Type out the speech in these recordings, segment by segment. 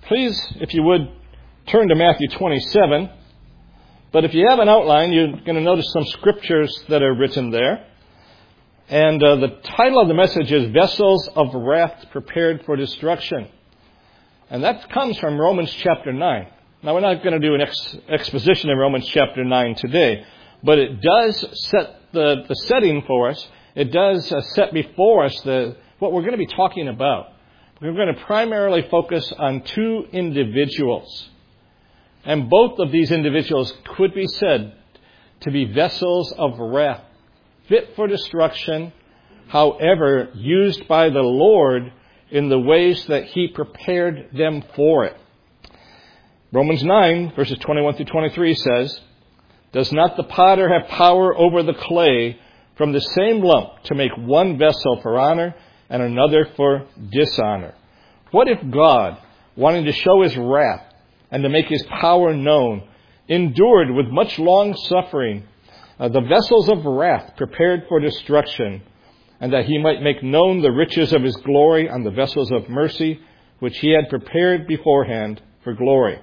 Please, if you would, turn to Matthew 27. But if you have an outline, you're going to notice some scriptures that are written there. And the title of the message is Vessels of Wrath Prepared for Destruction. And that comes from Romans chapter 9. Now, we're not going to do an exposition in Romans chapter 9 today, but it does set the setting for us. It does set before us what we're going to be talking about. We're going to primarily focus on two individuals. And both of these individuals could be said to be vessels of wrath, fit for destruction, however, used by the Lord in the ways that He prepared them for it. Romans 9, verses 21 through 23 says, "Does not the potter have power over the clay from the same lump to make one vessel for honor and another for dishonor? What if God, wanting to show His wrath and to make His power known, endured with much long suffering the vessels of wrath prepared for destruction, and that He might make known the riches of His glory on the vessels of mercy, which He had prepared beforehand for glory?"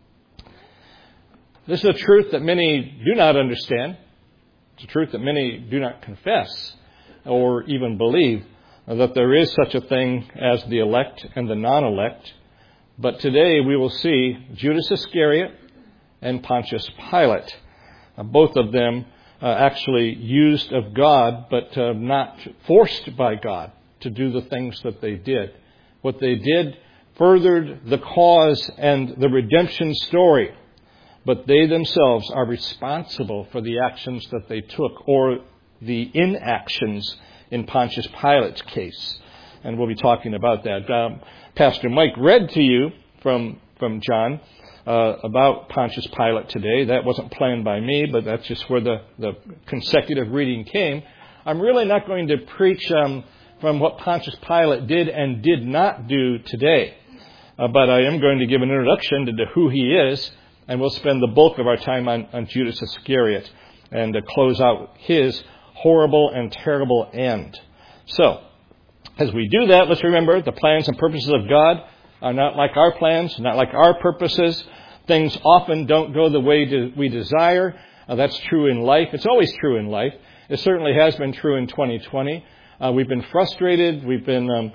This is a truth that many do not understand. It's a truth that many do not confess or even believe, that there is such a thing as the elect and the non-elect. But today we will see Judas Iscariot and Pontius Pilate, both of them actually used of God, but not forced by God to do the things that they did. What they did furthered the cause and the redemption story, but they themselves are responsible for the actions that they took, or the inactions in Pontius Pilate's case. And we'll be talking about that. Pastor Mike read to you from John about Pontius Pilate today. That wasn't planned by me, but that's just where the consecutive reading came. I'm really not going to preach from what Pontius Pilate did and did not do today. But I am going to give an introduction to who he is, and we'll spend the bulk of our time on Judas Iscariot and close out his horrible and terrible end. So, as we do that, let's remember the plans and purposes of God are not like our plans, not like our purposes. Things often don't go the way we desire. That's true in life. It's always true in life. It certainly has been true in 2020. We've been frustrated. We've been,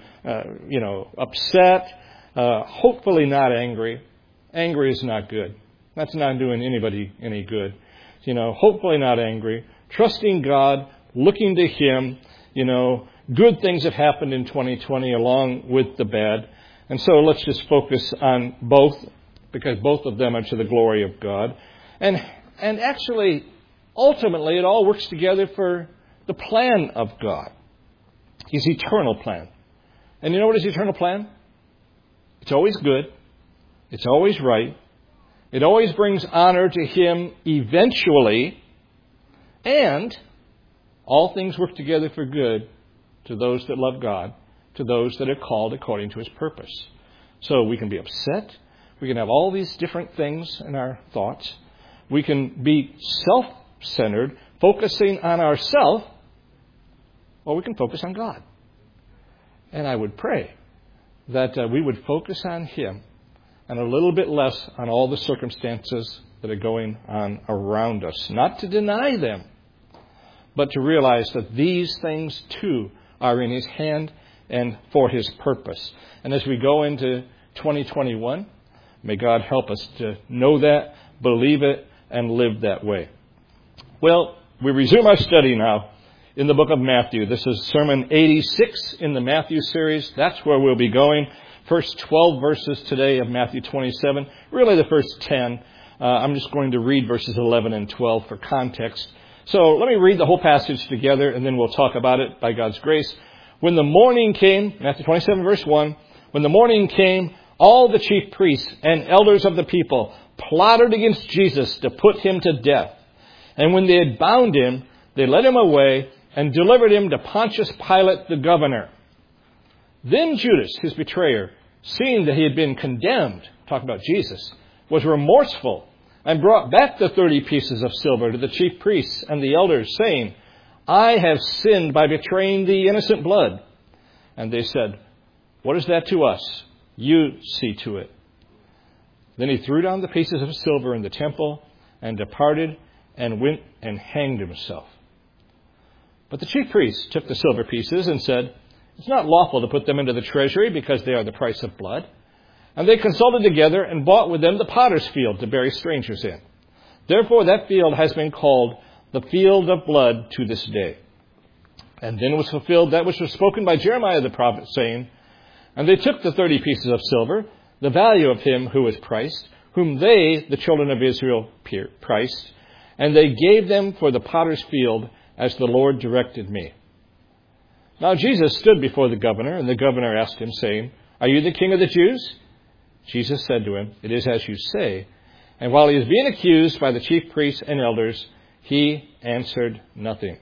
upset. Hopefully not angry. Angry is not good. That's not doing anybody any good. Hopefully not angry. Trusting God, looking to Him. Good things have happened in 2020 along with the bad. And so let's just focus on both, because both of them are to the glory of God. And actually, ultimately, it all works together for the plan of God. His eternal plan. And you know what His eternal plan? It's always good. It's always right. It always brings honor to Him eventually. And all things work together for good to those that love God, to those that are called according to His purpose. So we can be upset. We can have all these different things in our thoughts. We can be self-centered, focusing on ourselves, or we can focus on God. And I would pray that we would focus on Him and a little bit less on all the circumstances that are going on around us. Not to deny them, but to realize that these things too are in His hand and for His purpose. And as we go into 2021, may God help us to know that, believe it, and live that way. Well, we resume our study now in the book of Matthew. This is Sermon 86 in the Matthew series. That's where we'll be going. First 12 verses today of Matthew 27. Really the first 10. I'm just going to read verses 11 and 12 for context. So let me read the whole passage together, and then we'll talk about it by God's grace. When the morning came, Matthew 27 verse 1, when the morning came, all the chief priests and elders of the people plotted against Jesus to put Him to death. And when they had bound Him, they led Him away and delivered Him to Pontius Pilate the governor. Then Judas, his betrayer, seeing that he had been condemned, talking about Jesus, was remorseful and brought back the 30 pieces of silver to the chief priests and the elders, saying, "I have sinned by betraying the innocent blood." And they said, "What is that to us? You see to it." Then he threw down the pieces of silver in the temple and departed and went and hanged himself. But the chief priests took the silver pieces and said, "It's not lawful to put them into the treasury because they are the price of blood." And they consulted together and bought with them the potter's field to bury strangers in. Therefore that field has been called the field of blood to this day. And then was fulfilled that which was spoken by Jeremiah the prophet, saying, "And they took the 30 pieces of silver, the value of him who was priced, whom they, the children of Israel, priced, and they gave them for the potter's field, as the Lord directed me." Now Jesus stood before the governor, and the governor asked him, saying, "Are you the king of the Jews?" Jesus said to him, "It is as you say." And while he was being accused by the chief priests and elders, he answered nothing.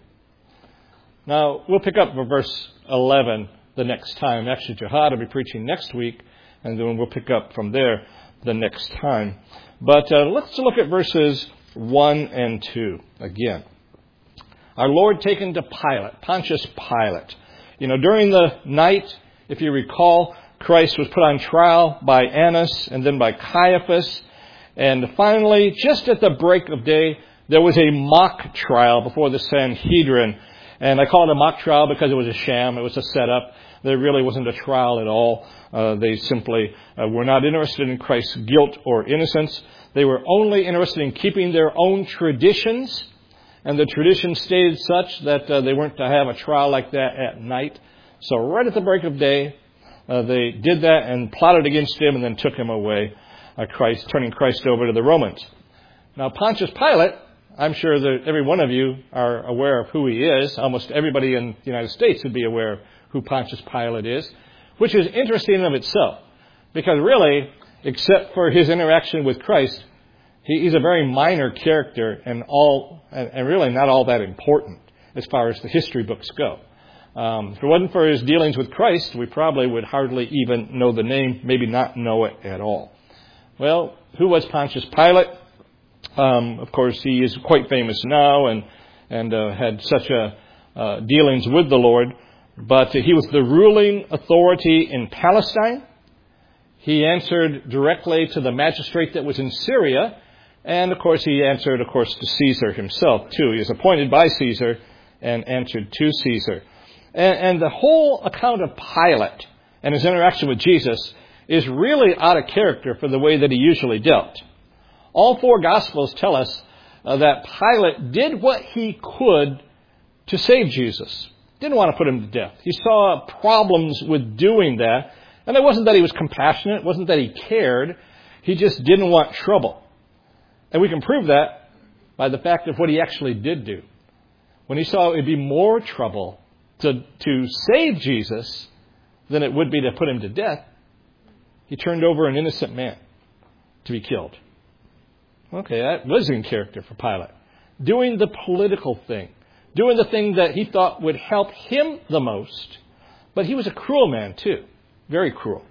Now, we'll pick up verse 11 the next time. Actually, Jihad will be preaching next week, and then we'll pick up from there the next time. But let's look at verses 1 and 2 again. Our Lord taken to Pilate, Pontius Pilate. During the night, if you recall, Christ was put on trial by Annas and then by Caiaphas. And finally, just at the break of day, there was a mock trial before the Sanhedrin. And I call it a mock trial because it was a sham. It was a setup. There really wasn't a trial at all. They simply were not interested in Christ's guilt or innocence. They were only interested in keeping their own traditions. And the tradition stated such that they weren't to have a trial like that at night. So right at the break of day, they did that and plotted against him and then took him away, turning Christ over to the Romans. Now, Pontius Pilate, I'm sure that every one of you are aware of who he is. Almost everybody in the United States would be aware of who Pontius Pilate is, which is interesting in of itself. Because really, except for his interaction with Christ, he's a very minor character and really not all that important as far as the history books go. If it wasn't for his dealings with Christ, we probably would hardly even know the name, maybe not know it at all. Well, who was Pontius Pilate? Of course, he is quite famous now and had such dealings with the Lord. But he was the ruling authority in Palestine. He answered directly to the magistrate that was in Syria. And, of course, he answered, to Caesar himself, too. He was appointed by Caesar and answered to Caesar. And the whole account of Pilate and his interaction with Jesus is really out of character for the way that he usually dealt. All four Gospels tell us that Pilate did what he could to save Jesus. Didn't want to put him to death. He saw problems with doing that. And it wasn't that he was compassionate. It wasn't that he cared. He just didn't want trouble. And we can prove that by the fact of what he actually did do. When he saw it would be more trouble to save Jesus than it would be to put him to death, he turned over an innocent man to be killed. Okay, that was in character for Pilate. Doing the political thing. Doing the thing that he thought would help him the most. But he was a cruel man, too. Very cruel.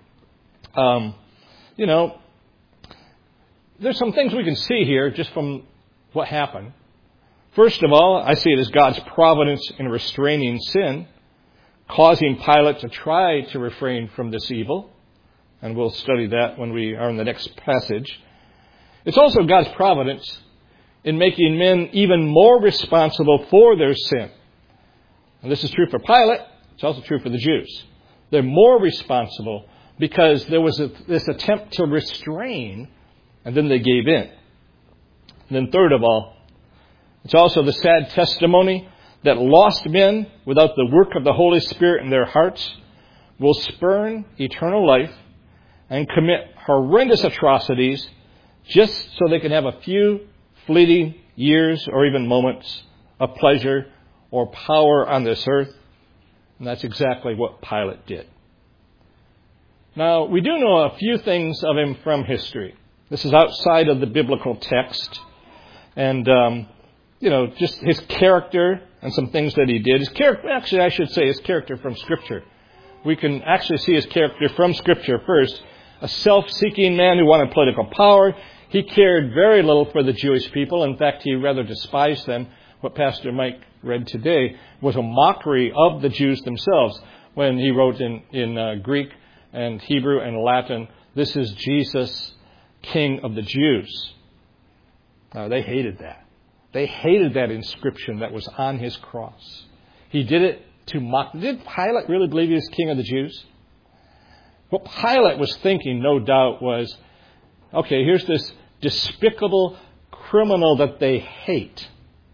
There's some things we can see here just from what happened. First of all, I see it as God's providence in restraining sin, causing Pilate to try to refrain from this evil. And we'll study that when we are in the next passage. It's also God's providence in making men even more responsible for their sin. And this is true for Pilate. It's also true for the Jews. They're more responsible because there was this attempt to restrain, and then they gave in. And then third of all, it's also the sad testimony that lost men, without the work of the Holy Spirit in their hearts, will spurn eternal life and commit horrendous atrocities just so they can have a few fleeting years or even moments of pleasure or power on this earth. And that's exactly what Pilate did. Now, we do know a few things of him from history. This is outside of the biblical text. And, just his character and some things that he did. His character from Scripture. We can actually see his character from Scripture first. A self-seeking man who wanted political power. He cared very little for the Jewish people. In fact, he rather despised them. What Pastor Mike read today was a mockery of the Jews themselves when he wrote in Greek and Hebrew and Latin, "This is Jesus, King of the Jews. Now, they hated that. They hated that inscription that was on his cross. He did it to mock. Did Pilate really believe he was King of the Jews? What Pilate was thinking, no doubt, was, okay, here's this despicable criminal that they hate.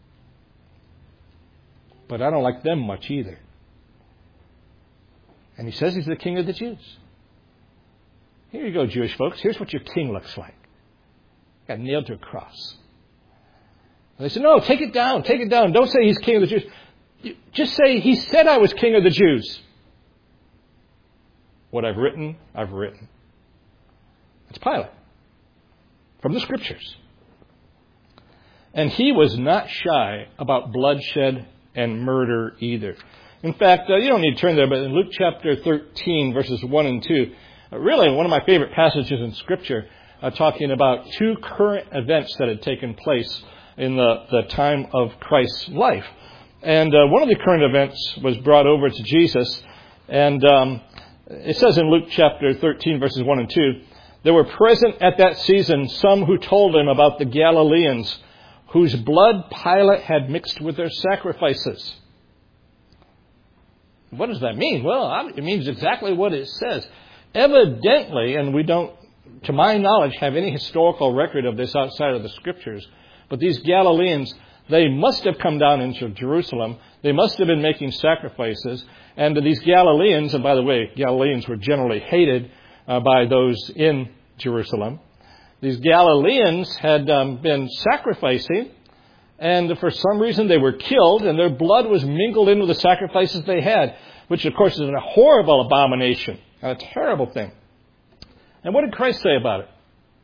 But I don't like them much either. And he says he's the King of the Jews. Here you go, Jewish folks. Here's what your king looks like. Got nailed to a cross. And they said, no, take it down. Take it down. Don't say he's King of the Jews. Just say, he said I was King of the Jews. What I've written, I've written. It's Pilate. From the Scriptures. And he was not shy about bloodshed and murder either. In fact, you don't need to turn there, but in Luke chapter 13, verses 1 and 2, really one of my favorite passages in Scripture, talking about two current events that had taken place in the time of Christ's life. And one of the current events was brought over to Jesus. And it says in Luke chapter 13, verses 1 and 2, there were present at that season some who told him about the Galileans, whose blood Pilate had mixed with their sacrifices. What does that mean? Well, it means exactly what it says. Evidently, and we don't, to my knowledge, have any historical record of this outside of the Scriptures, but these Galileans, they must have come down into Jerusalem. They must have been making sacrifices. And these Galileans, and by the way, Galileans were generally hated by those in Jerusalem. These Galileans had been sacrificing, and for some reason they were killed, and their blood was mingled in with the sacrifices they had, which of course is a horrible abomination, a terrible thing. And what did Christ say about it?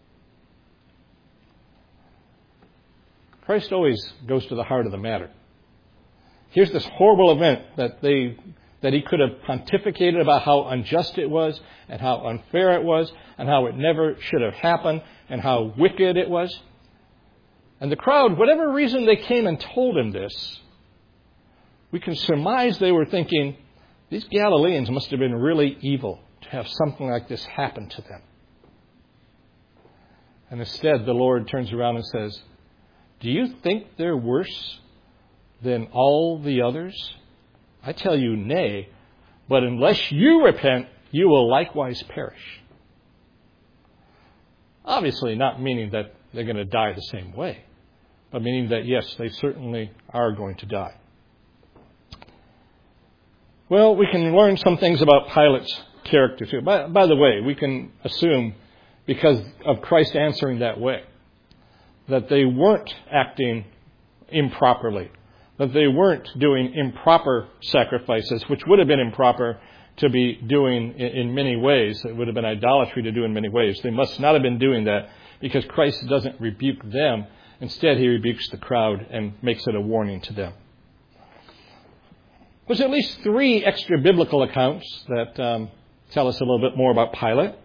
Christ always goes to the heart of the matter. Here's this horrible event that he could have pontificated about how unjust it was and how unfair it was and how it never should have happened and how wicked it was. And the crowd, whatever reason they came and told him this, we can surmise they were thinking, these Galileans must have been really evil to have something like this happen to them. And instead, the Lord turns around and says, do you think they're worse than all the others? I tell you, nay, but unless you repent, you will likewise perish. Obviously not meaning that they're going to die the same way, but meaning that, yes, they certainly are going to die. Well, we can learn some things about Pilate's character too. By the way, we can assume, because of Christ answering that way, that they weren't acting improperly, that they weren't doing improper sacrifices, which would have been improper to be doing in many ways. It would have been idolatry to do in many ways. They must not have been doing that because Christ doesn't rebuke them. Instead, he rebukes the crowd and makes it a warning to them. There's at least 3 extra biblical accounts that tell us a little bit more about Pilate.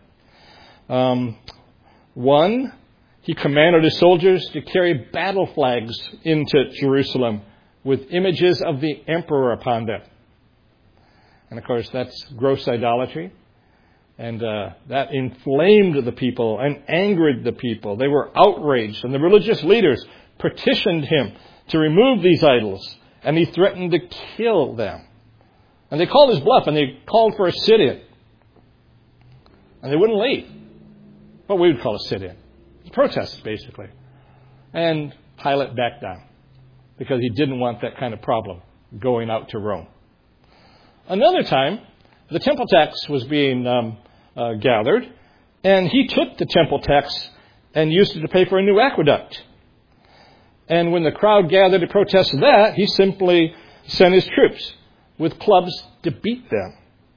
One, he commanded his soldiers to carry battle flags into Jerusalem with images of the emperor upon them. And of course, that's gross idolatry. And that inflamed the people and angered the people. They were outraged, and the religious leaders petitioned him to remove these idols, and he threatened to kill them. And they called his bluff, and they called for a sit-in. And they wouldn't leave. What we would call a sit-in. Protests, basically. And Pilate backed down because he didn't want that kind of problem going out to Rome. Another time, the temple tax was being gathered, and he took the temple tax and used it to pay for a new aqueduct. And when the crowd gathered to protest that, he simply sent his troops with clubs to beat them.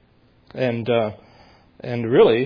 And really,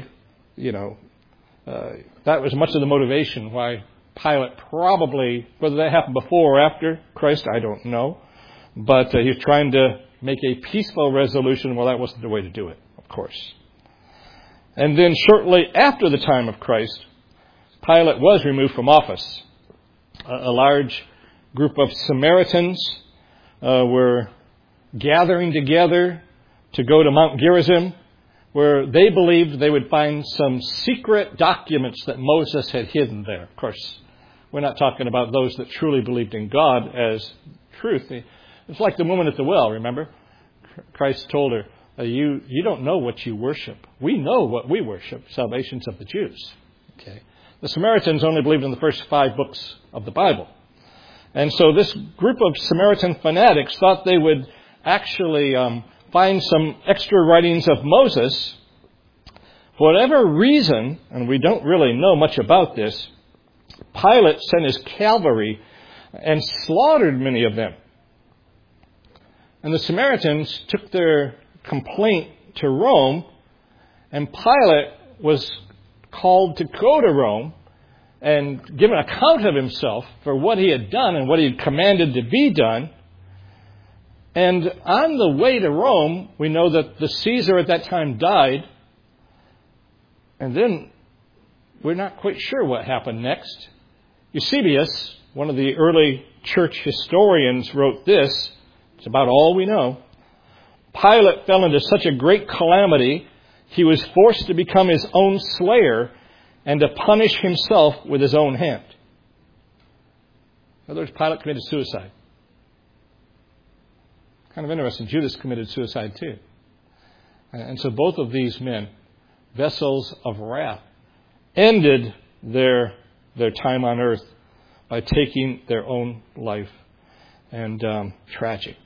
that was much of the motivation why Pilate probably, whether that happened before or after Christ, I don't know. But he was trying to make a peaceful resolution. Well, that wasn't the way to do it, of course. And then shortly after the time of Christ, Pilate was removed from office. A large group of Samaritans were gathering together to go to Mount Gerizim, where they believed they would find some secret documents that Moses had hidden there. Of course, we're not talking about those that truly believed in God as truth. It's like the woman at the well, remember? Christ told her, you don't know what you worship. We know what we worship, salvation's of the Jews. Okay. The Samaritans only believed in the first 5 books of the Bible. And so this group of Samaritan fanatics thought they would actually find some extra writings of Moses. For whatever reason, and we don't really know much about this, Pilate sent his cavalry and slaughtered many of them. And the Samaritans took their complaint to Rome, and Pilate was called to go to Rome and give an account of himself for what he had done and what he had commanded to be done. And on the way to Rome, we know that the Caesar at that time died. And then we're not quite sure what happened next. Eusebius, one of the early church historians, wrote this. It's about all we know. Pilate fell into such a great calamity, he was forced to become his own slayer and to punish himself with his own hand. In other words, Pilate committed suicide. Kind of interesting. Judas committed suicide too. And so both of these men, vessels of wrath, ended their time on earth by taking their own life. And tragic.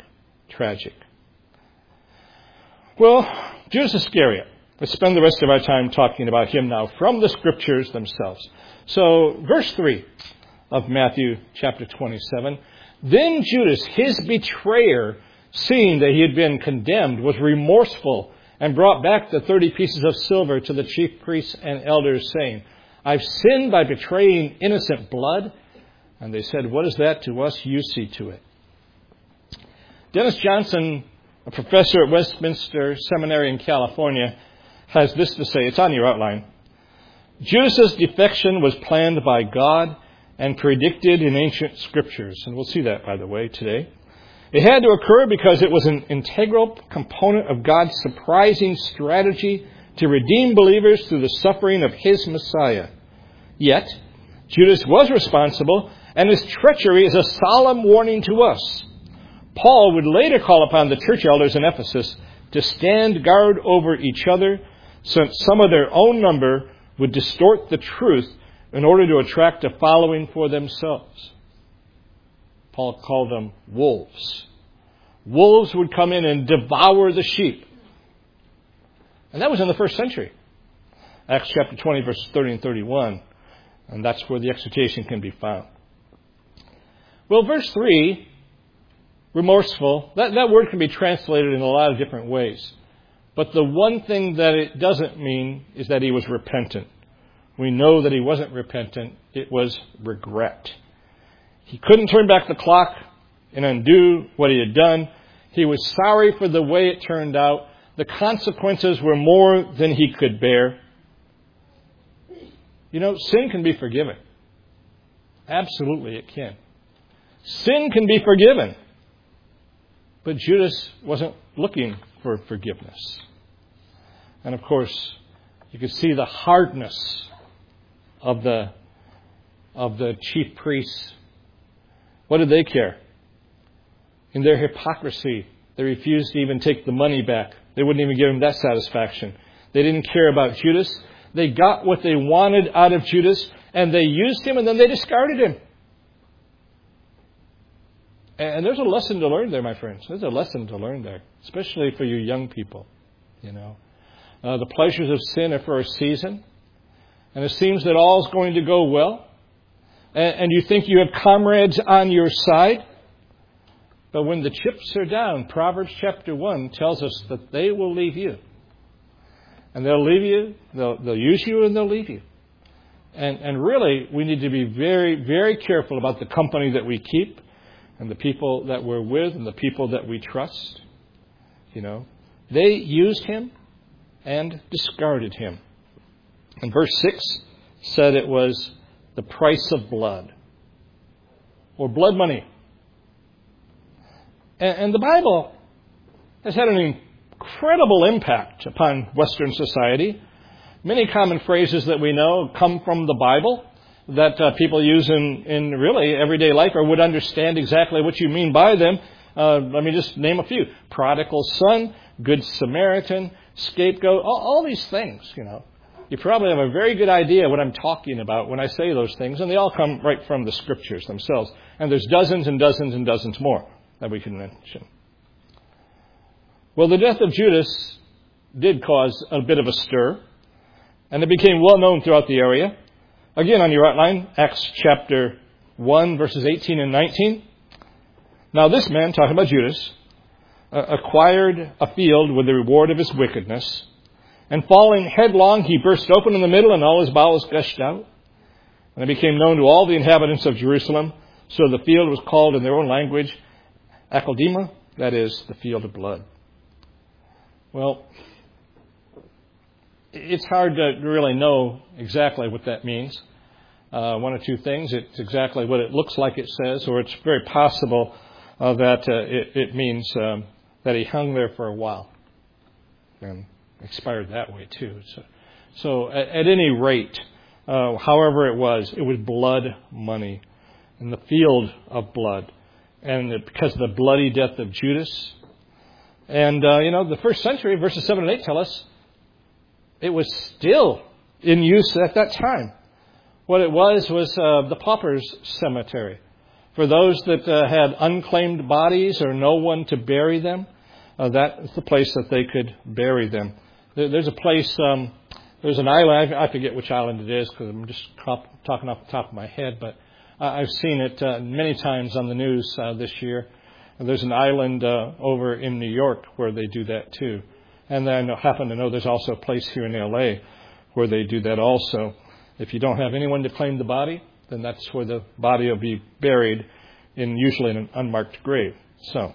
Well, Judas Iscariot. Let's spend the rest of our time talking about him now from the Scriptures themselves. So, verse 3 of Matthew chapter 27. Then Judas, his betrayer, seeing that he had been condemned, was remorseful and brought back the 30 pieces of silver to the chief priests and elders, saying, I've sinned by betraying innocent blood. And they said, what is that to us? You see to it. Dennis Johnson, a professor at Westminster Seminary in California, has this to say. It's on your outline. Judas' defection was planned by God and predicted in ancient scriptures. And we'll see that, by the way, today. It had to occur because it was an integral component of God's surprising strategy to redeem believers through the suffering of his Messiah. Yet, Judas was responsible, and his treachery is a solemn warning to us. Paul would later call upon the church elders in Ephesus to stand guard over each other, since some of their own number would distort the truth in order to attract a following for themselves. Paul called them wolves. Wolves would come in and devour the sheep. And that was in the first century. Acts chapter 20, verses 30 and 31. And that's where the exhortation can be found. Well, verse 3, remorseful, that word can be translated in a lot of different ways. But the one thing that it doesn't mean is that he was repentant. We know that he wasn't repentant. It was regret. He couldn't turn back the clock and undo what he had done. He was sorry for the way it turned out. The consequences were more than he could bear. You know, sin can be forgiven. Absolutely, it can. Sin can be forgiven. But Judas wasn't looking for forgiveness. And of course, you could see the hardness of the chief priests. What did they care? In their hypocrisy, they refused to even take the money back. They wouldn't even give him that satisfaction. They didn't care about Judas. They got what they wanted out of Judas, and they used him, and then they discarded him. And there's a lesson to learn there, my friends. There's a lesson to learn there, especially for you young people. You know, the pleasures of sin are for a season, and it seems that all's going to go well, and you think you have comrades on your side. But when the chips are down, Proverbs chapter 1 tells us that they will leave you. And they'll leave you, they'll use you, and they'll leave you. And really, we need to be very, very careful about the company that we keep, and the people that we're with, and the people that we trust. You know, they used him and discarded him. And verse 6 said it was the price of blood, or blood money. And the Bible has had an incredible impact upon Western society. Many common phrases that we know come from the Bible that people use in really everyday life or would understand exactly what you mean by them. Let me just name a few. Prodigal son, good Samaritan, scapegoat, all these things, You probably have a very good idea what I'm talking about when I say those things, and they all come right from the Scriptures themselves. And there's dozens and dozens and dozens more that we can mention. Well, the death of Judas did cause a bit of a stir, and it became well known throughout the area. Again, on your outline, Acts chapter 1, verses 18 and 19. Now this man, talking about Judas, acquired a field with the reward of his wickedness, and falling headlong, he burst open in the middle, and all his bowels gushed out. And it became known to all the inhabitants of Jerusalem. So the field was called in their own language, Akeldama, that is, the field of blood. Well, it's hard to really know exactly what that means. One or two things. It's exactly what it looks like it says, or it's very possible that it means that he hung there for a while and expired that way too. So at any rate, however it was blood money and the field of blood, and because of the bloody death of Judas. And the first century, verses 7 and 8 tell us it was still in use at that time. What it was the pauper's cemetery. For those that had unclaimed bodies or no one to bury them, that is the place that they could bury them. There's a place, there's an island, I forget which island it is because I'm just talking off the top of my head, but I've seen it many times on the news this year. There's an island over in New York where they do that too. And then I happen to know there's also a place here in L.A. where they do that also. If you don't have anyone to claim the body, then that's where the body will be buried, usually in an unmarked grave. So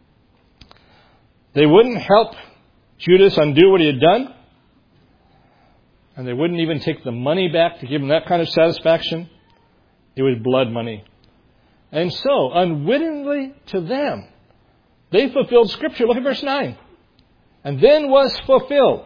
they wouldn't help Judas undo what he had done, and they wouldn't even take the money back to give him that kind of satisfaction. It was blood money. And so, unwittingly to them, they fulfilled Scripture. Look at verse 9. And then was fulfilled.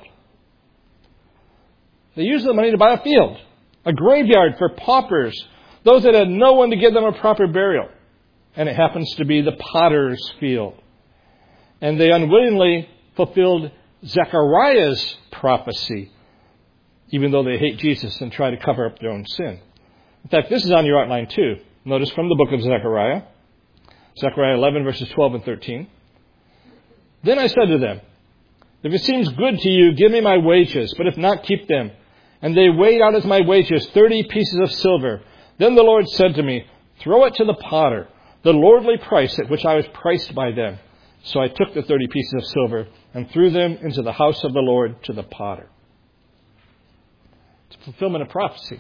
They used the money to buy a field, a graveyard for paupers, those that had no one to give them a proper burial. And it happens to be the potter's field. And they unwittingly fulfilled Zechariah's prophecy, even though they hate Jesus and try to cover up their own sin. In fact, this is on your outline too. Notice from the book of Zechariah, Zechariah 11, verses 12 and 13. Then I said to them, if it seems good to you, give me my wages, but if not, keep them. And they weighed out as my wages 30 pieces of silver. Then the Lord said to me, throw it to the potter, the lordly price at which I was priced by them. So I took the 30 pieces of silver and threw them into the house of the Lord to the potter. It's a fulfillment of prophecy.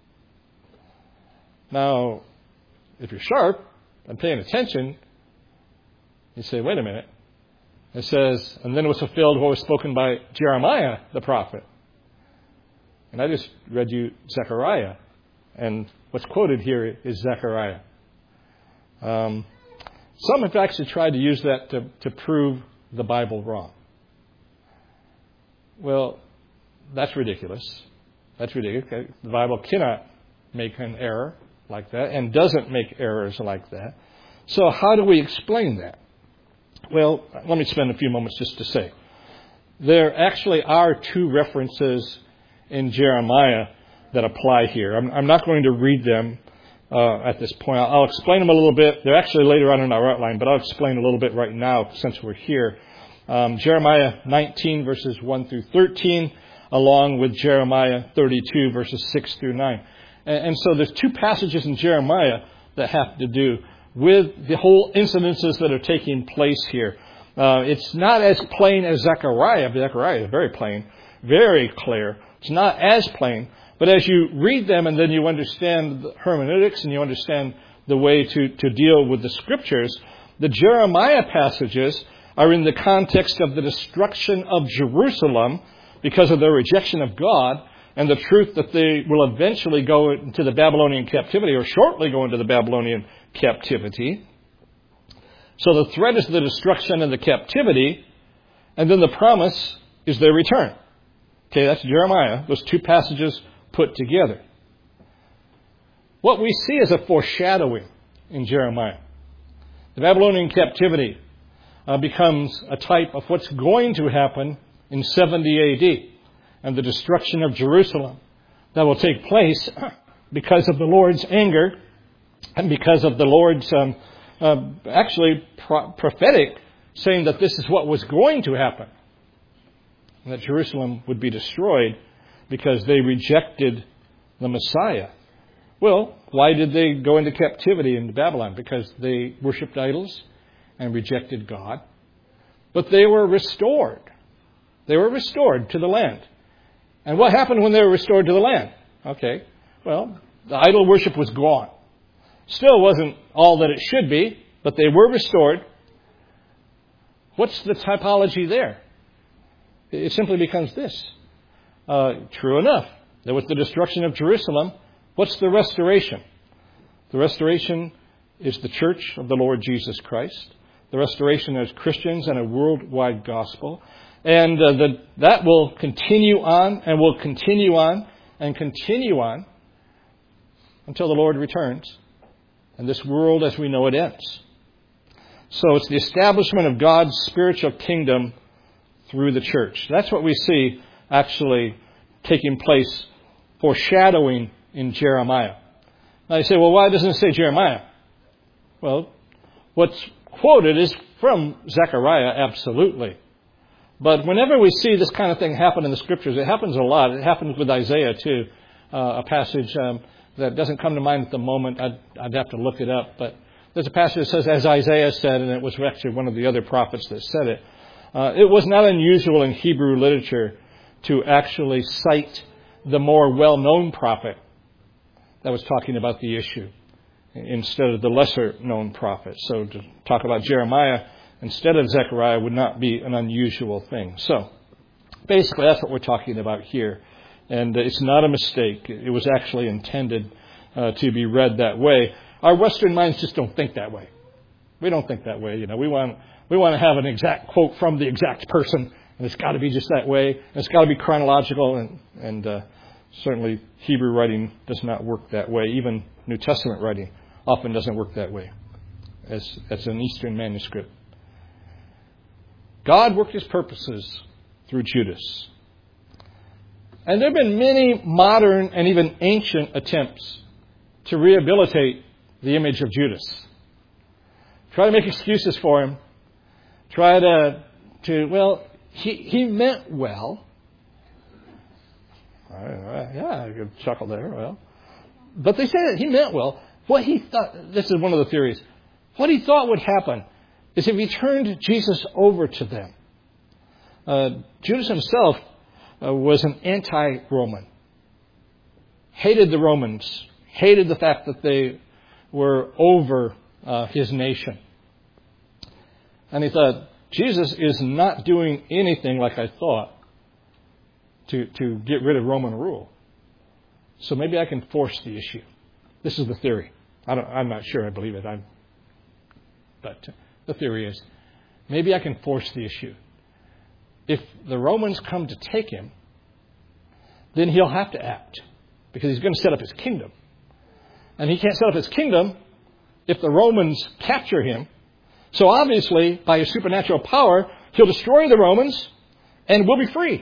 Now, if you're sharp and paying attention, you say, wait a minute. It says, and then it was fulfilled what was spoken by Jeremiah the prophet. And I just read you Zechariah. And what's quoted here is Zechariah. Some have actually tried to use that to prove the Bible wrong. Well, that's ridiculous. That's ridiculous. The Bible cannot make an error like that and doesn't make errors like that. So how do we explain that? Well, let me spend a few moments just to say. There actually are two references in Jeremiah that apply here. I'm not going to read them at this point. I'll explain them a little bit. They're actually later on in our outline, but I'll explain a little bit right now since we're here. Jeremiah 19, verses 1 through 13, along with Jeremiah 32, verses 6 through 9. And so there's two passages in Jeremiah that have to do with the whole incidences that are taking place here. It's not as plain as Zechariah. Zechariah is very plain, very clear. It's not as plain. But as you read them and then you understand the hermeneutics and you understand the way to deal with the Scriptures, the Jeremiah passages are in the context of the destruction of Jerusalem because of their rejection of God and the truth that they will eventually go into the Babylonian captivity or shortly go into the Babylonian captivity. So the threat is the destruction and the captivity. And then the promise is their return. Okay, that's Jeremiah, those two passages put together. What we see is a foreshadowing in Jeremiah. The Babylonian captivity becomes a type of what's going to happen in 70 A.D. and the destruction of Jerusalem that will take place because of the Lord's anger and because of the Lord's prophetic saying that this is what was going to happen. And that Jerusalem would be destroyed because they rejected the Messiah. Well, why did they go into captivity in Babylon? Because they worshipped idols and rejected God. But they were restored. They were restored to the land. And what happened when they were restored to the land? Okay, well, the idol worship was gone. Still wasn't all that it should be, but they were restored. What's the typology there? It simply becomes this. True enough, there was the destruction of Jerusalem. What's the restoration? The restoration is the church of the Lord Jesus Christ. The restoration is Christians and a worldwide gospel. And that will continue on and will continue on and continue on until the Lord returns and this world as we know it ends. So it's the establishment of God's spiritual kingdom through the church. That's what we see actually taking place, foreshadowing in Jeremiah. Now you say, well, why doesn't it say Jeremiah? Well, what's quoted is from Zechariah, absolutely. But whenever we see this kind of thing happen in the Scriptures, it happens a lot. It happens with Isaiah, too. A passage that doesn't come to mind at the moment. I'd have to look it up. But there's a passage that says, as Isaiah said, and it was actually one of the other prophets that said it. It was not unusual in Hebrew literature to actually cite the more well-known prophet that was talking about the issue instead of the lesser-known prophet. So to talk about Jeremiah instead of Zechariah would not be an unusual thing. So basically that's what we're talking about here. And it's not a mistake. It was actually intended to be read that way. Our Western minds just don't think that way. We don't think that way. You know, we want to have an exact quote from the exact person, and it's got to be just that way. And it's got to be chronological, and certainly Hebrew writing does not work that way. Even New Testament writing often doesn't work that way as an Eastern manuscript. God worked his purposes through Judas. And there have been many modern and even ancient attempts to rehabilitate the image of Judas. Try to make excuses for him. Try he meant well. Yeah, I could chuckle there. Well, but they say that he meant well. What he thought, this is one of the theories, what he thought would happen is if he turned Jesus over to them. Judas himself was an anti-Roman. Hated the Romans. Hated the fact that they were over his nation. And he thought, Jesus is not doing anything like I thought to get rid of Roman rule. So maybe I can force the issue. This is the theory. I'm not sure I believe it. But the theory is, maybe I can force the issue. If the Romans come to take him, then he'll have to act because he's going to set up his kingdom. And he can't set up his kingdom if the Romans capture him. So obviously, by his supernatural power, he'll destroy the Romans and we'll be free.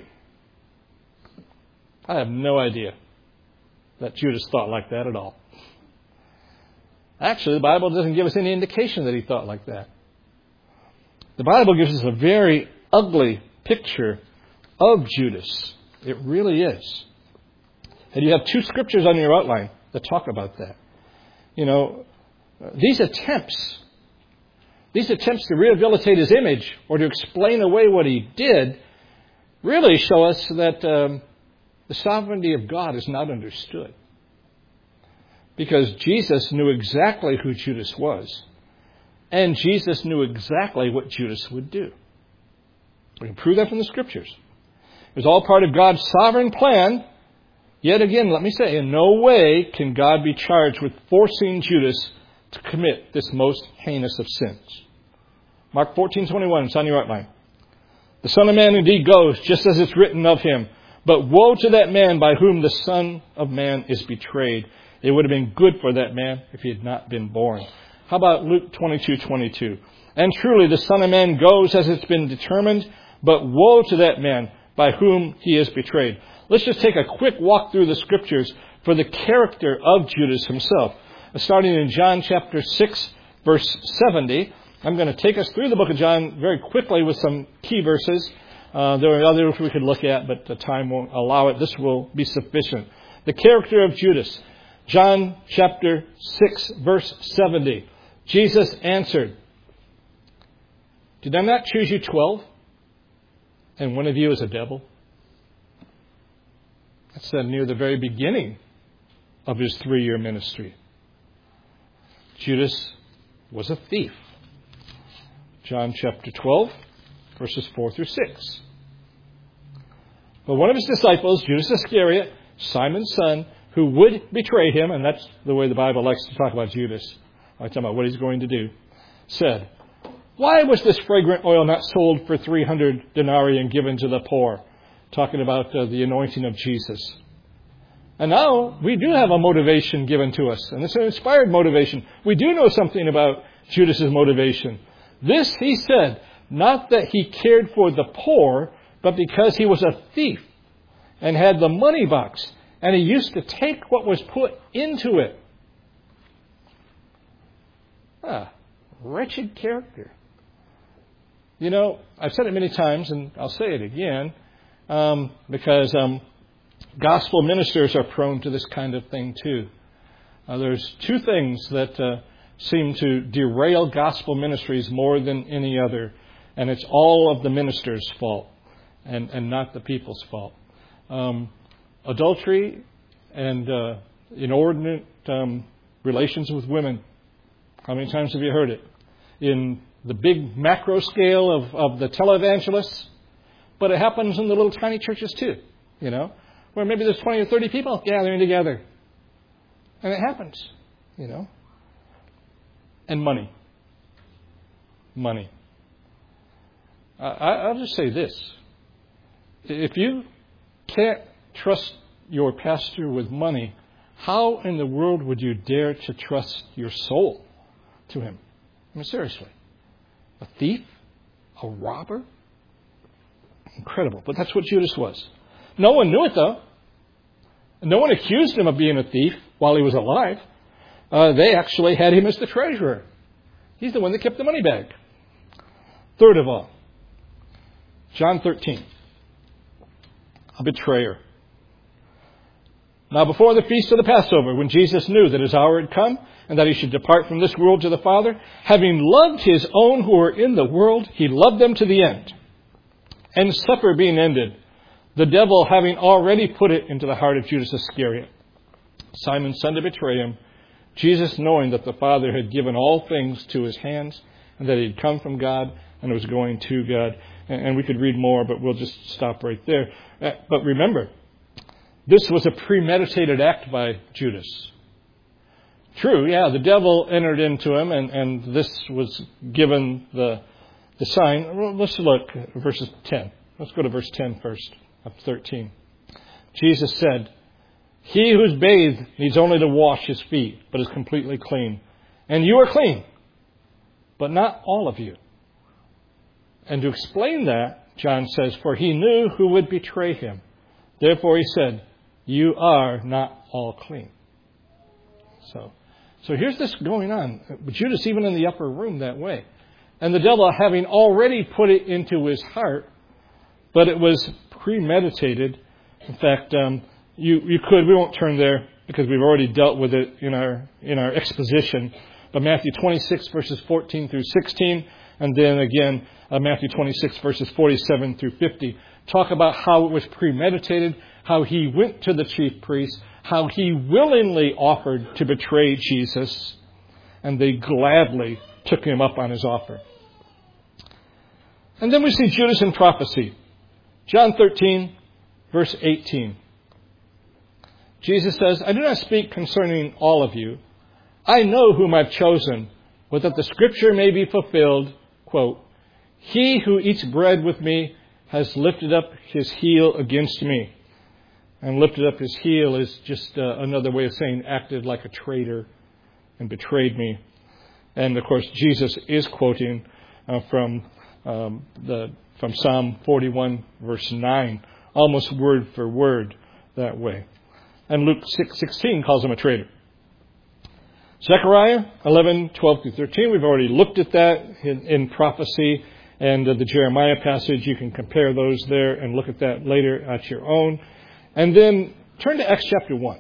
I have no idea that Judas thought like that at all. Actually, the Bible doesn't give us any indication that he thought like that. The Bible gives us a very ugly picture of Judas. It really is. And you have two scriptures on your outline that talk about that. You know, these attempts to rehabilitate his image or to explain away what he did really show us that the sovereignty of God is not understood. Because Jesus knew exactly who Judas was. And Jesus knew exactly what Judas would do. We can prove that from the Scriptures. It was all part of God's sovereign plan. Yet again, let me say, in no way can God be charged with forcing Judas to commit this most heinous of sins. Mark 14:21, it's on your outline. The Son of Man indeed goes, just as it's written of him. But woe to that man by whom the Son of Man is betrayed. It would have been good for that man if he had not been born. How about Luke 22:22? And truly the Son of Man goes as it's been determined, but woe to that man by whom he is betrayed. Let's just take a quick walk through the Scriptures for the character of Judas himself. Starting in John chapter 6, verse 70. I'm going to take us through the book of John very quickly with some key verses. There are others we could look at, but the time won't allow it. This will be sufficient. The character of Judas. John chapter 6, verse 70. Jesus answered, Did I not choose you 12? And one of you is a devil? That's near the very beginning of his 3-year ministry. Judas was a thief. John chapter 12, verses 4 through 6. But one of his disciples, Judas Iscariot, Simon's son, who would betray him, and that's the way the Bible likes to talk about Judas, I talk about what he's going to do, said, Why was this fragrant oil not sold for 300 denarii and given to the poor? Talking about the anointing of Jesus. And now we do have a motivation given to us, and it's an inspired motivation. We do know something about Judas' motivation. This, he said, not that he cared for the poor, but because he was a thief and had the money box, and he used to take what was put into it. Wretched character. You know, I've said it many times, and I'll say it again, because gospel ministers are prone to this kind of thing too. There's two things that seem to derail gospel ministries more than any other, and it's all of the minister's fault and not the people's fault. Adultery and inordinate relations with women. How many times have you heard it? In the big macro scale of the televangelists, but it happens in the little tiny churches too, you know, where maybe there's 20 or 30 people gathering together. And it happens, you know. And money. Money. I'll just say this. If you can't trust your pastor with money, how in the world would you dare to trust your soul to him? I mean, seriously. A thief? A robber? Incredible. But that's what Judas was. No one knew it, though. No one accused him of being a thief while he was alive. They actually had him as the treasurer. He's the one that kept the money bag. Third of all, John 13. A betrayer. Now before the feast of the Passover, when Jesus knew that his hour had come and that he should depart from this world to the Father, having loved his own who were in the world, he loved them to the end. And supper being ended, the devil having already put it into the heart of Judas Iscariot, Simon's son, to betray him, Jesus, knowing that the Father had given all things to his hands and that he had come from God and was going to God. And we could read more, but we'll just stop right there. But remember, this was a premeditated act by Judas. True, yeah, the devil entered into him, and this was given the sign. Let's look at verses 10. Let's go to verse 10 first of 13. Jesus said, He who is bathed needs only to wash his feet, but is completely clean. And you are clean, but not all of you. And to explain that, John says, For he knew who would betray him. Therefore he said, You are not all clean. So here's this going on. Judas even in the upper room that way. And the devil having already put it into his heart, but it was premeditated. In fact, we won't turn there because we've already dealt with it in our exposition. But Matthew 26 verses 14 through 16, and then again Matthew 26 verses 47 through 50 talk about how it was premeditated, how he went to the chief priests, how he willingly offered to betray Jesus, and they gladly took him up on his offer. And then we see Judas in prophecy. John 13, verse 18. Jesus says, I do not speak concerning all of you. I know whom I've chosen, but that the scripture may be fulfilled, quote, He who eats bread with me has lifted up his heel against me. And lifted up his heel is just another way of saying acted like a traitor and betrayed me. And, of course, Jesus is quoting from Psalm 41, verse 9, almost word for word that way. And Luke 6:16 calls him a traitor. Zechariah 11:12-13, we've already looked at that in prophecy. And the Jeremiah passage, you can compare those there and look at that later at your own. And then turn to Acts chapter 1.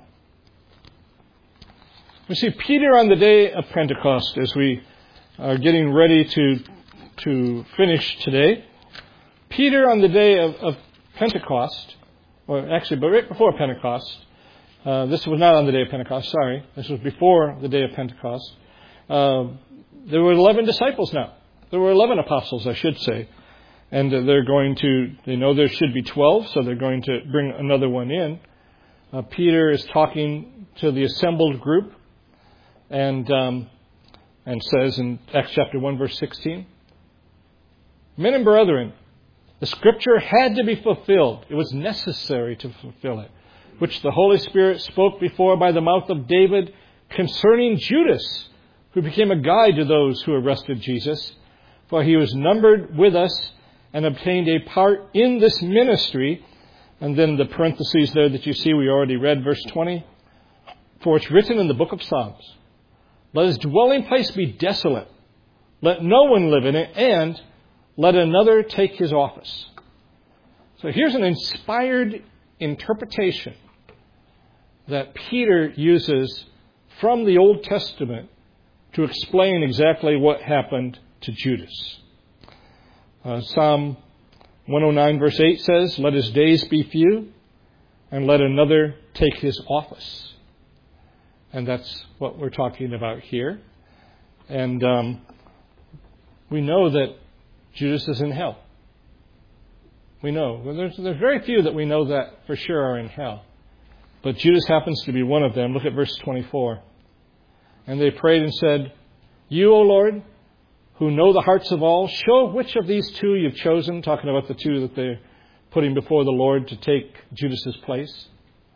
We see Peter on the day of Pentecost as we are getting ready to finish today. Peter on the day of Pentecost, or actually, but right before Pentecost. This was not on the day of Pentecost, sorry. This was before the day of Pentecost. There were 11 disciples now. There were 11 apostles, I should say. And they know there should be 12, so they're going to bring another one in. Peter is talking to the assembled group and says in Acts chapter 1, verse 16, "Men and brethren, the scripture had to be fulfilled. It was necessary to fulfill it, which the Holy Spirit spoke before by the mouth of David concerning Judas, who became a guide to those who arrested Jesus. For he was numbered with us and obtained a part in this ministry." And then the parentheses there that you see, we already read, verse 20. "For it's written in the book of Psalms, let his dwelling place be desolate. Let no one live in it, and let another take his office." So here's an inspired interpretation that Peter uses from the Old Testament to explain exactly what happened to Judas. Psalm 109 verse 8 says, "Let his days be few, and let another take his office." And that's what we're talking about here. And we know that Judas is in hell. We know. Well, there's very few that we know that for sure are in hell. But Judas happens to be one of them. Look at verse 24. "And they prayed and said, 'You, O Lord, who know the hearts of all, show which of these two you've chosen,'" talking about the two that they're putting before the Lord to take Judas's place,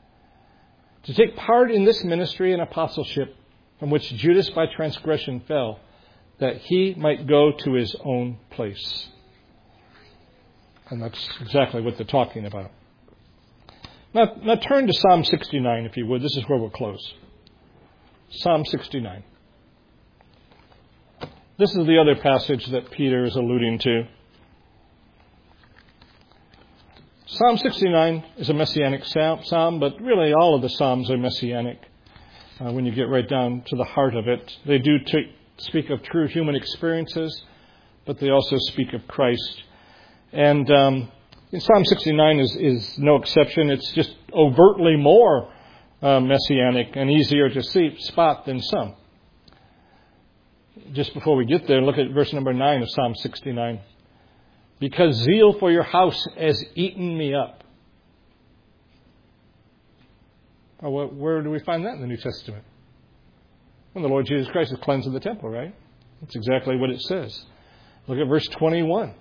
"to take part in this ministry and apostleship from which Judas by transgression fell, that he might go to his own place." And that's exactly what they're talking about. Now turn to Psalm 69, if you would. This is where we'll close. Psalm 69. This is the other passage that Peter is alluding to. Psalm 69 is a messianic psalm, but really all of the psalms are messianic when you get right down to the heart of it. They do speak of true human experiences, but they also speak of Christ. And Psalm 69 is no exception. It's just overtly more messianic and easier to spot than some. Just before we get there, look at verse number 9 of Psalm 69. "Because zeal for your house has eaten me up." Well, where do we find that in the New Testament? When the Lord Jesus Christ is cleansing the temple, right? That's exactly what it says. Look at verse 21.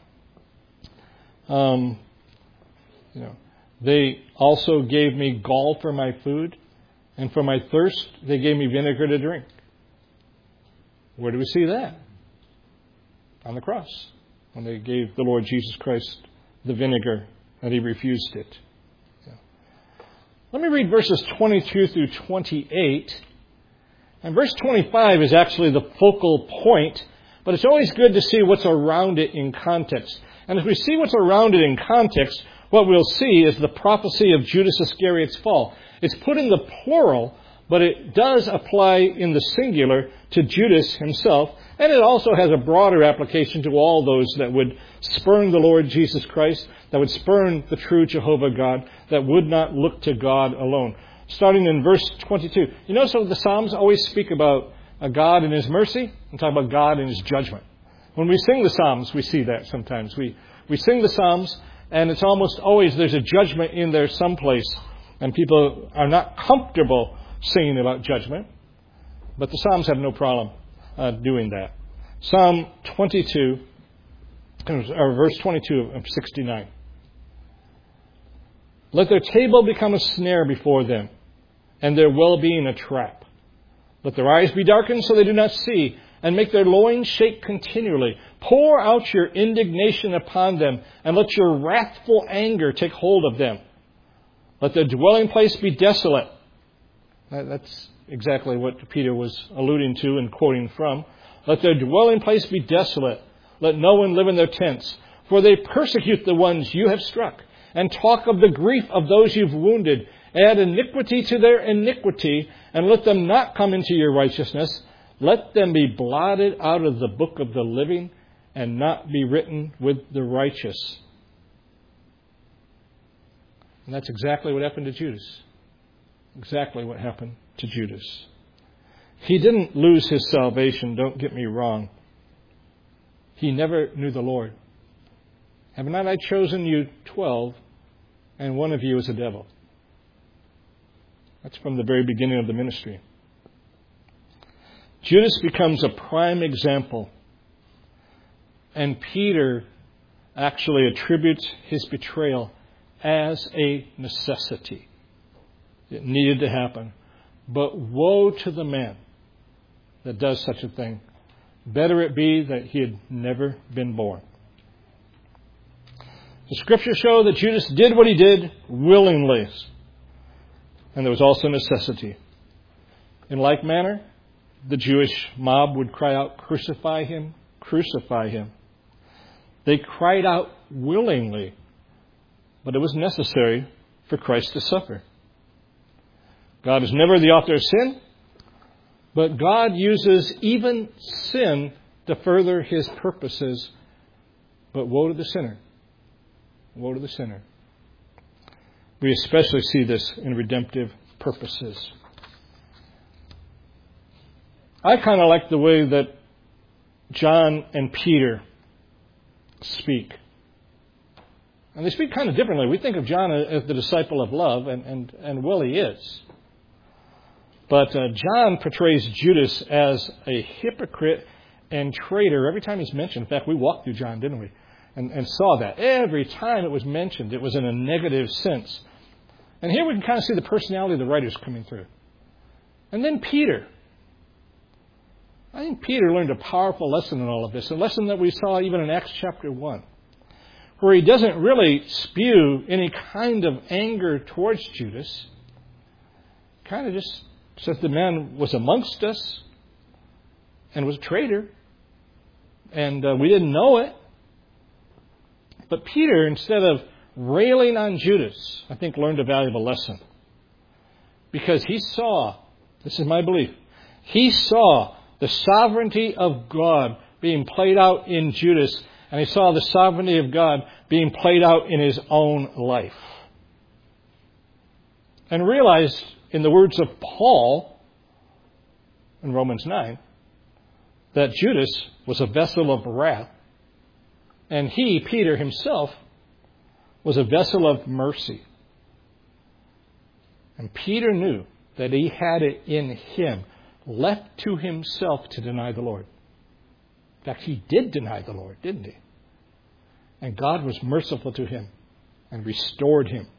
"They also gave me gall for my food, and for my thirst they gave me vinegar to drink." Where do we see that? On the cross, when they gave the Lord Jesus Christ the vinegar and he refused it. Yeah. Let me read verses 22 through 28. And verse 25 is actually the focal point, but it's always good to see what's around it in context. And if we see what's around it in context, what we'll see is the prophecy of Judas Iscariot's fall. It's put in the plural, but it does apply in the singular to Judas himself. And it also has a broader application to all those that would spurn the Lord Jesus Christ, that would spurn the true Jehovah God, that would not look to God alone. Starting in verse 22. You notice how the Psalms always speak about a God and his mercy and talk about God and his judgment. When we sing the Psalms, we see that sometimes. We sing the Psalms, and it's almost always there's a judgment in there someplace. And people are not comfortable singing about judgment. But the Psalms have no problem doing that. Psalm 22, or verse 22 of 69. Let their table become a snare before them, and their well-being a trap. Let their eyes be darkened so they do not see, and make their loins shake continually. Pour out your indignation upon them, and let your wrathful anger take hold of them. Let their dwelling place be desolate. That's exactly what Peter was alluding to and quoting from. Let their dwelling place be desolate. Let no one live in their tents. For they persecute the ones you have struck, and talk of the grief of those you've wounded. Add iniquity to their iniquity, and let them not come into your righteousness. Let them be blotted out of the book of the living, and not be written with the righteous. And that's exactly what happened to Judas. Exactly what happened to Judas. He didn't lose his salvation, don't get me wrong. He never knew the Lord. Have not I chosen you 12, and one of you is a devil? That's from the very beginning of the ministry. Judas becomes a prime example, and Peter actually attributes his betrayal as a necessity. It needed to happen. But woe to the man that does such a thing. Better it be that he had never been born. The Scriptures show that Judas did what he did willingly. And there was also necessity. In like manner, the Jewish mob would cry out, "Crucify him, crucify him." They cried out willingly, but it was necessary for Christ to suffer. God is never the author of sin, but God uses even sin to further His purposes. But woe to the sinner. Woe to the sinner. We especially see this in redemptive purposes. I kind of like the way that John and Peter speak. And they speak kind of differently. We think of John as the disciple of love, and well, he is. But John portrays Judas as a hypocrite and traitor every time he's mentioned. In fact, we walked through John, didn't we? And saw that. Every time it was mentioned, it was in a negative sense. And here we can kind of see the personality of the writers coming through. And then Peter. I think Peter learned a powerful lesson in all of this. A lesson that we saw even in Acts chapter 1. Where he doesn't really spew any kind of anger towards Judas. Kind of just says the man was amongst us and was a traitor. And we didn't know it. But Peter, instead of railing on Judas, I think learned a valuable lesson. Because he saw, this is my belief, he saw the sovereignty of God being played out in Judas, and he saw the sovereignty of God being played out in his own life. And realized, in the words of Paul in Romans 9, that Judas was a vessel of wrath, and he, Peter himself, was a vessel of mercy. And Peter knew that he had it in him, left to himself, to deny the Lord. In fact, he did deny the Lord, didn't he? And God was merciful to him and restored him.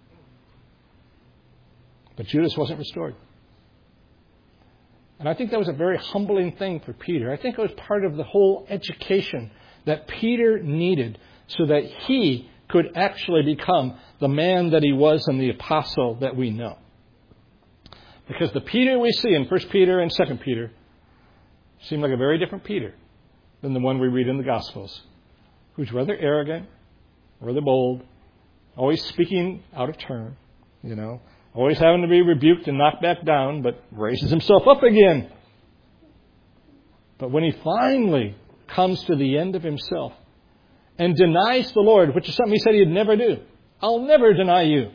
But Judas wasn't restored. And I think that was a very humbling thing for Peter. I think it was part of the whole education that Peter needed so that he could actually become the man that he was and the apostle that we know. Because the Peter we see in 1 Peter and 2 Peter seem like a very different Peter than the one we read in the Gospels, who's rather arrogant, rather bold, always speaking out of turn, always having to be rebuked and knocked back down, but raises himself up again. But when he finally comes to the end of himself and denies the Lord, which is something he said he'd never do. I'll never deny you.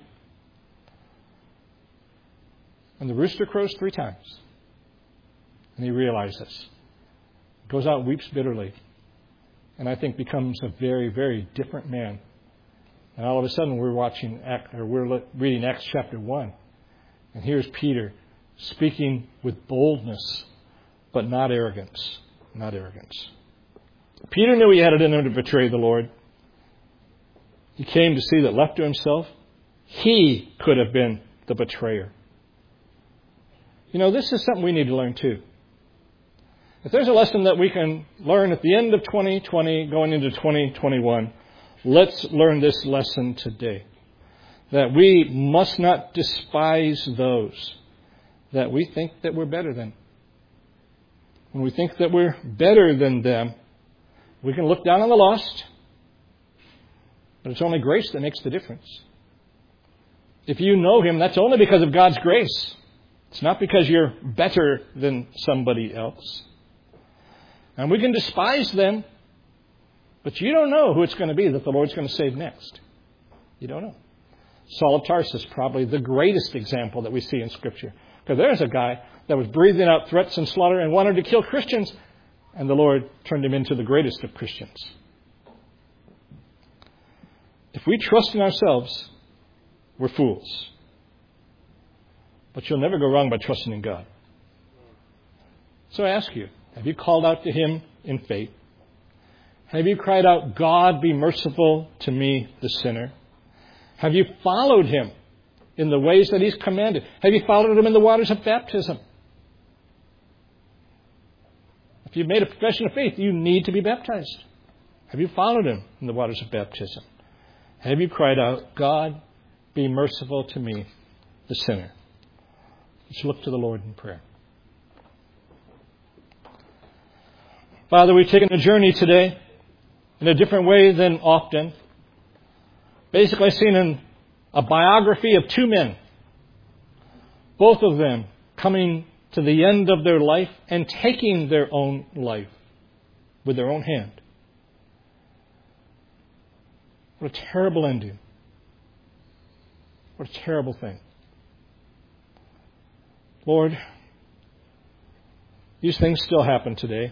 And the rooster crows 3 times. And he realizes. Goes out and weeps bitterly. And I think becomes a very, very different man. And all of a sudden we're reading Acts chapter 1. And here's Peter speaking with boldness, but not arrogance. Not arrogance. Peter knew he had it in him to betray the Lord. He came to see that left to himself, He could have been the betrayer. You know, this is something we need to learn too. If there's a lesson that we can learn at the end of 2020, going into 2021, let's learn this lesson today. That we must not despise those that we think that we're better than. When we think that we're better than them, we can look down on the lost, but it's only grace that makes the difference. If you know Him, that's only because of God's grace. It's not because you're better than somebody else. And we can despise them, but you don't know who it's going to be that the Lord's going to save next. You don't know. Saul of Tarsus, probably the greatest example that we see in Scripture. Because there's a guy that was breathing out threats and slaughter and wanted to kill Christians, and the Lord turned him into the greatest of Christians. If we trust in ourselves, we're fools. But you'll never go wrong by trusting in God. So I ask you, have you called out to Him in faith? Have you cried out, God, be merciful to me, the sinner? Have you followed Him in the ways that He's commanded? Have you followed Him in the waters of baptism? If you've made a profession of faith, you need to be baptized. Have you followed Him in the waters of baptism? Have you cried out, God, be merciful to me, the sinner? Let's look to the Lord in prayer. Father, we've taken a journey today in a different way than often. Basically, I've seen a biography of two men, both of them coming to the end of their life and taking their own life with their own hand. What a terrible ending. What a terrible thing. Lord, these things still happen today.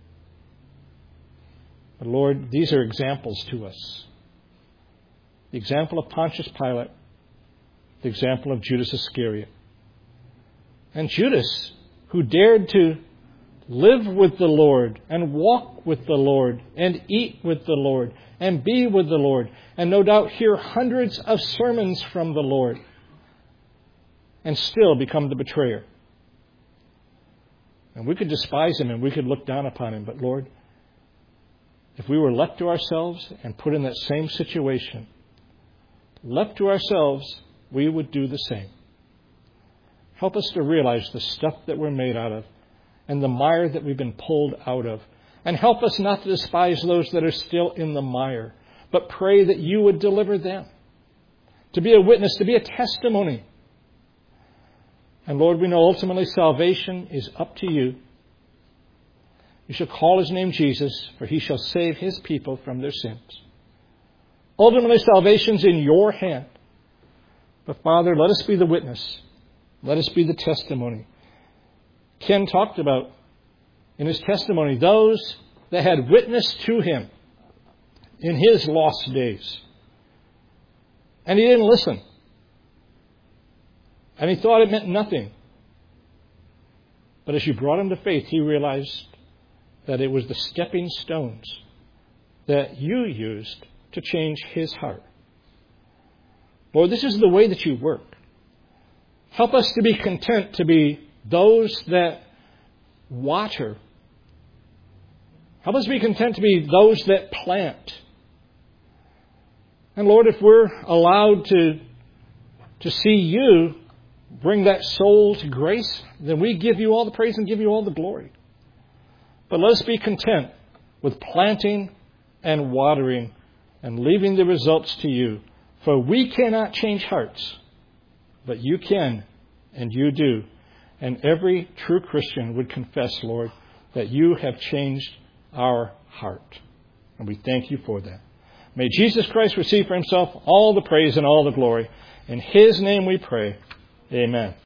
But Lord, these are examples to us. The example of Pontius Pilate, the example of Judas Iscariot. And Judas, who dared to live with the Lord and walk with the Lord and eat with the Lord and be with the Lord and no doubt hear hundreds of sermons from the Lord and still become the betrayer. And we could despise him and we could look down upon him. But Lord, if we were left to ourselves and put in that same situation, left to ourselves, we would do the same. Help us to realize the stuff that we're made out of and the mire that we've been pulled out of. And help us not to despise those that are still in the mire, but pray that you would deliver them. To be a witness, to be a testimony. And Lord, we know ultimately salvation is up to you. You shall call his name Jesus, for he shall save his people from their sins. Ultimately, salvation's in your hand. But Father, let us be the witness. Let us be the testimony. Ken talked about in his testimony those that had witnessed to him in his lost days. And he didn't listen. And he thought it meant nothing. But as you brought him to faith, he realized that it was the stepping stones that you used to change his heart. Lord, this is the way that you work. Help us to be content to be those that water. Help us be content to be those that plant. And Lord, if we're allowed to see you bring that soul to grace, then we give you all the praise and give you all the glory. But let us be content with planting and watering and leaving the results to you. For we cannot change hearts, but you can and you do. And every true Christian would confess, Lord, that you have changed our heart. And we thank you for that. May Jesus Christ receive for himself all the praise and all the glory. In his name we pray. Amen.